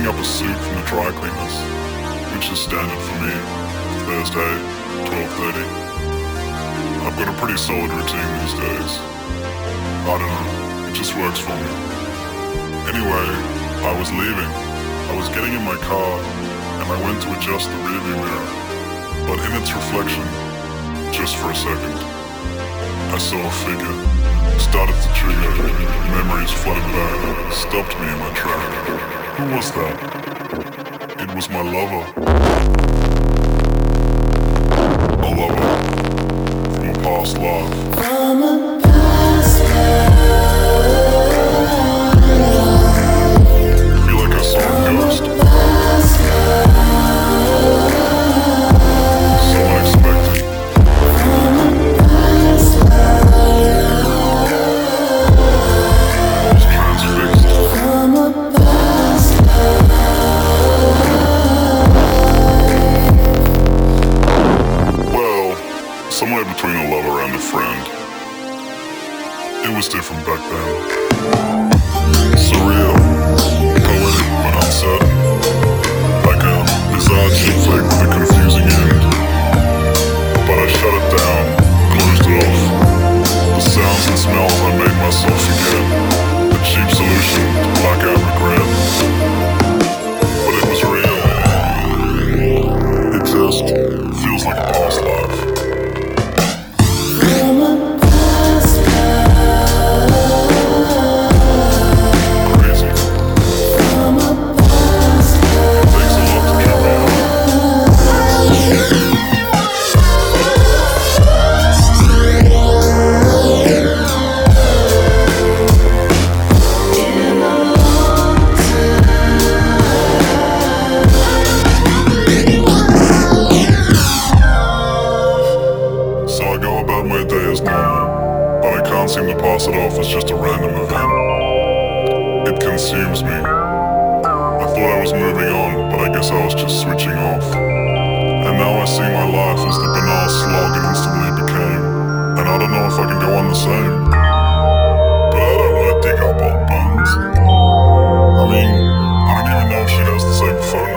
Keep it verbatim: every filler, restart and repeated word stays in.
picking up a suit from the dry cleaners, which is standard for me, Thursday, twelve thirty. I've got a pretty solid routine these days. I don't know, it just works for me. Anyway, I was leaving. I was getting in my car, and I went to adjust the rearview mirror. But in its reflection, just for a second, I saw a figure. Started to trigger. Memories flooded back, stopped me in my track. Who was that? It was my lover. A lover from a past life. From a past life. I feel like I saw a ghost. So unexpected. I was transfixed. From a past life. Well, somewhere between a lover and a friend. It was different back then. Surreal, poetic but uncertain. Like a bizarre chick flick with a confusing end. But I shut it down, closed it off. The sounds and smells I made myself forget. A cheap solution to black out regret. But it was real. It just feels like a past life. From a past life. Crazy. From a past life. Takes a lot to trip me up. So I go about my day as normal, but I can't seem to pass it off as just a random event. It consumes me. I thought I was moving on, but I guess I was just switching off. And now I see my life as the banal slog it instantly became. And I don't know if I can go on the same. But I don't want to dig up old bones. I mean, I don't even know if she has the same phone